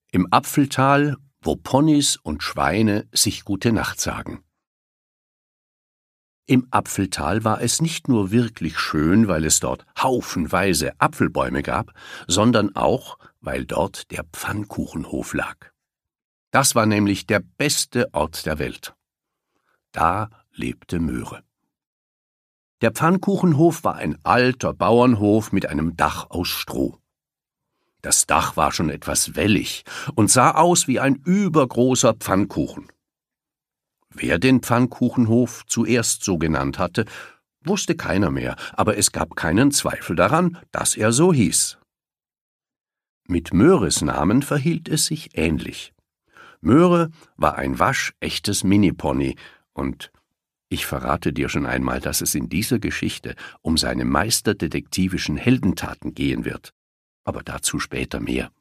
Im Apfeltal, wo Ponys und Schweine sich gute Nacht sagen. Im Apfeltal war es nicht nur wirklich schön, weil es dort haufenweise Apfelbäume gab, sondern auch, weil dort der Pfannkuchenhof lag. Das war nämlich der beste Ort der Welt. Da lebte Möhre. Der Pfannkuchenhof war ein alter Bauernhof mit einem Dach aus Stroh. Das Dach war schon etwas wellig und sah aus wie ein übergroßer Pfannkuchen. Wer den Pfannkuchenhof zuerst so genannt hatte, wusste keiner mehr, aber es gab keinen Zweifel daran, dass er so hieß. Mit Möhres Namen verhielt es sich ähnlich. Möhre war ein waschechtes Minipony, und ich verrate dir schon einmal, dass es in dieser Geschichte um seine meisterdetektivischen Heldentaten gehen wird, aber dazu später mehr.